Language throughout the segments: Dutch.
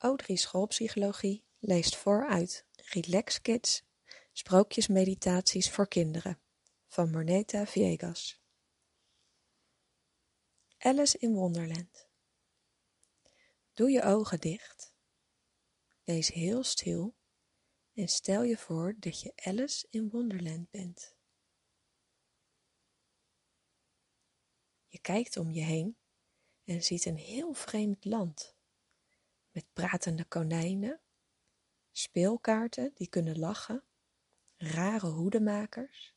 O3 Schoolpsychologie leest voor uit Relax Kids, sprookjesmeditaties voor kinderen, van Moneta Viegas. Alice in Wonderland. Doe je ogen dicht. Wees heel stil en stel je voor dat je Alice in Wonderland bent. Je kijkt om je heen en ziet een heel vreemd land, met pratende konijnen, speelkaarten die kunnen lachen, rare hoedemakers.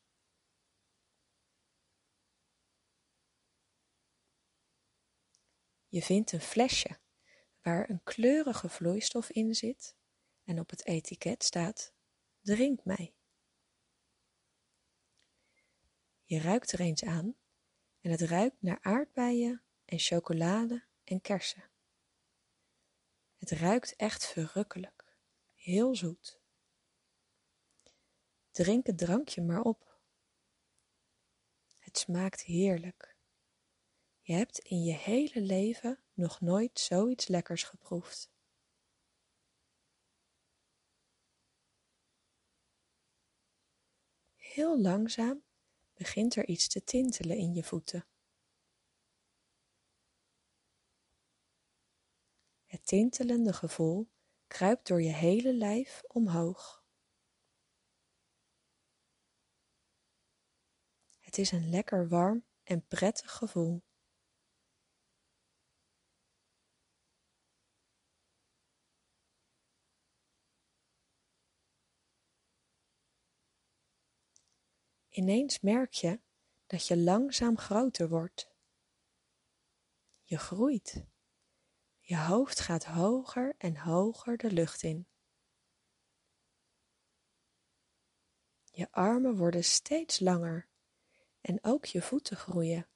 Je vindt een flesje waar een kleurige vloeistof in zit en op het etiket staat: drink mij. Je ruikt er eens aan en het ruikt naar aardbeien en chocolade en kersen. Het ruikt echt verrukkelijk, heel zoet. Drink het drankje maar op. Het smaakt heerlijk. Je hebt in je hele leven nog nooit zoiets lekkers geproefd. Heel langzaam begint er iets te tintelen in je voeten. Het tintelende gevoel kruipt door je hele lijf omhoog. Het is een lekker warm en prettig gevoel. Ineens merk je dat je langzaam groter wordt. Je groeit. Je hoofd gaat hoger en hoger de lucht in. Je armen worden steeds langer en ook je voeten groeien.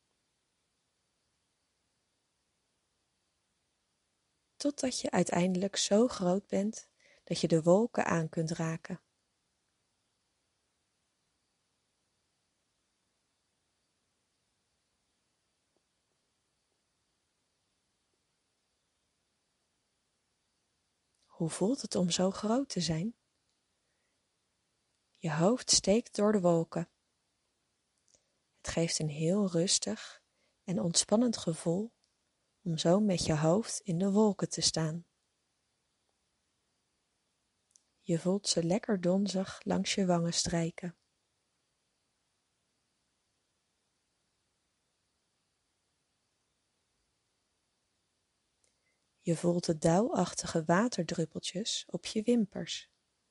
Totdat je uiteindelijk zo groot bent dat je de wolken aan kunt raken. Hoe voelt het om zo groot te zijn? Je hoofd steekt door de wolken. Het geeft een heel rustig en ontspannend gevoel om zo met je hoofd in de wolken te staan. Je voelt ze lekker donzig langs je wangen strijken. Je voelt de dauwachtige waterdruppeltjes op je wimpers.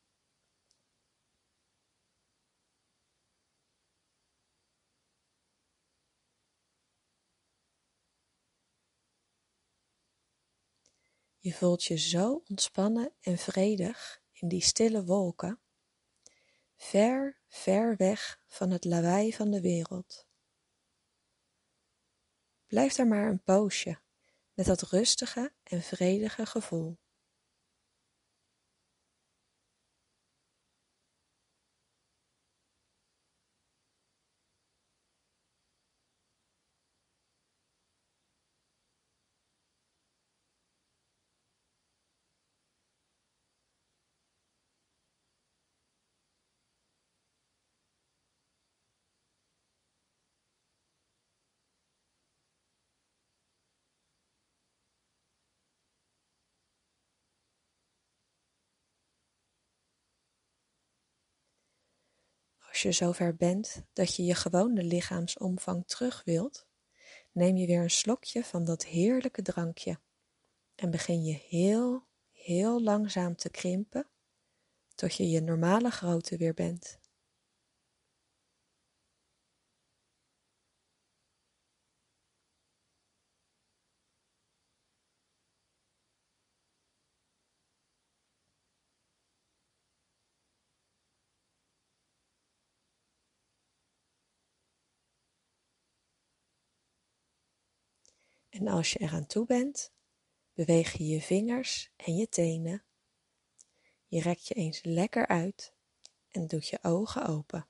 Je voelt je zo ontspannen en vredig in die stille wolken, ver, ver weg van het lawaai van de wereld. Blijf daar maar een poosje met dat rustige en vredige gevoel. Als je zover bent dat je je gewone lichaamsomvang terug wilt, neem je weer een slokje van dat heerlijke drankje en begin je heel, heel langzaam te krimpen tot je je normale grootte weer bent. En als je eraan toe bent, beweeg je je vingers en je tenen. Je rekt je eens lekker uit en doet je ogen open.